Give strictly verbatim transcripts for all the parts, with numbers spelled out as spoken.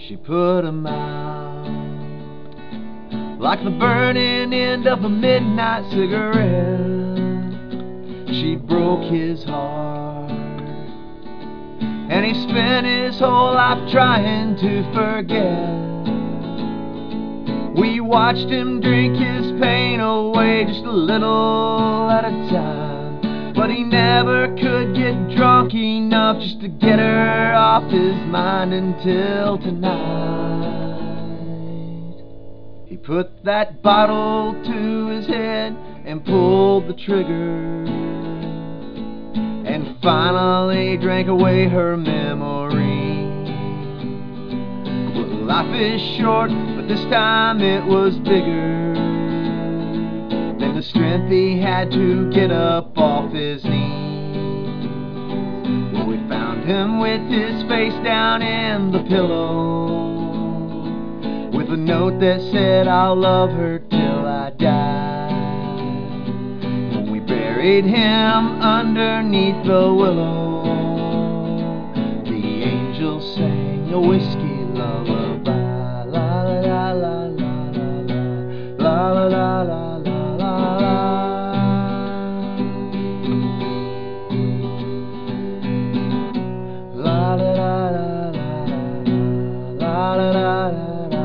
She put him out like the burning end of a midnight cigarette. She broke his heart, and he spent his whole life trying to forget. We watched him drink his pain away just a little at a time, but he never could get drunk enough just to get her off his mind until tonight. He put that bottle to his head and pulled the trigger, and finally drank away her memory. Well, life is short, but this time it was bigger than the strength he had to get up off his knees. Well, we found him with his face down in the pillow, with a note that said, "I'll love her till I die." When we buried him underneath the willow, the angels sang a whiskey lullaby. La la la la la la la la la la la. La la la la la la la la.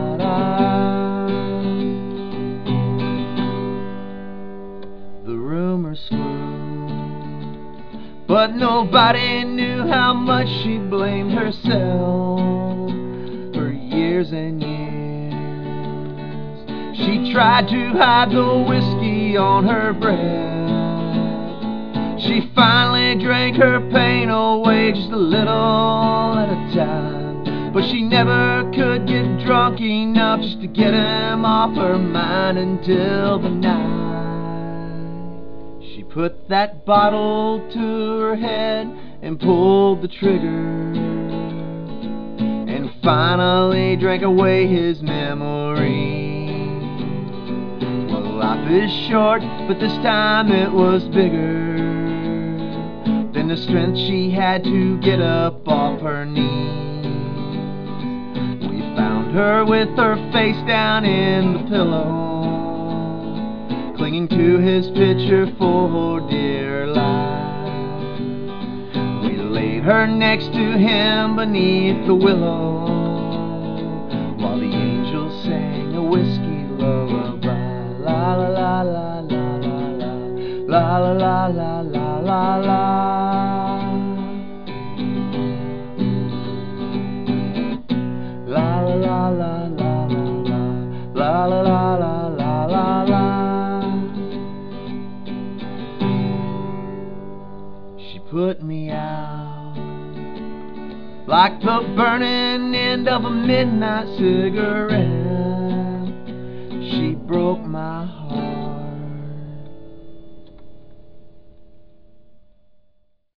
But nobody knew how much she blamed herself for years and years. She tried to hide the whiskey on her breath. She finally drank her pain away just a little at a time, but she never could get drunk enough just to get him off her mind until the night. She put that bottle to her head and pulled the trigger, and finally drank away his memory. Well, life is short, but this time it was bigger than the strength she had to get up off her knees. We found her with her face down in the pillow, clinging to his picture for dear life. We laid her next to him beneath the willow, while the angels sang a whiskey lullaby. La la la la la la la la la la la la la. La la la la la la la la la la la. She put me out like the burning end of a midnight cigarette. She broke my heart.